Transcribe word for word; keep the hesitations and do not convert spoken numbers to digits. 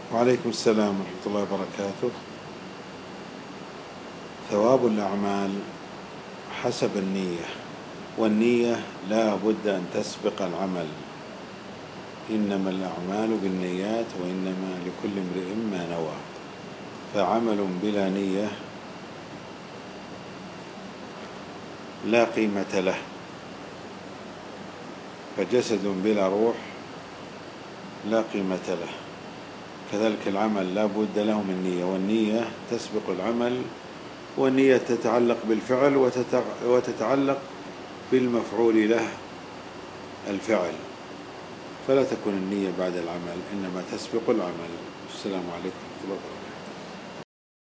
وعليكم السلام ورحمة الله وبركاته. ثواب الأعمال حسب النية، والنية لا بد أن تسبق العمل. إنما الأعمال بالنيات وإنما لكل امرئ ما نوى. فعمل بلا نية لا قيمة له، فجسد بلا روح لا قيمة له. كذلك العمل لا بد له من نية، والنية تسبق العمل، والنية تتعلق بالفعل وتتعلق بالمفعول له الفعل، فلا تكون النية بعد العمل، إنما تسبق العمل. السلام عليكم ورحمة الله وبركاته.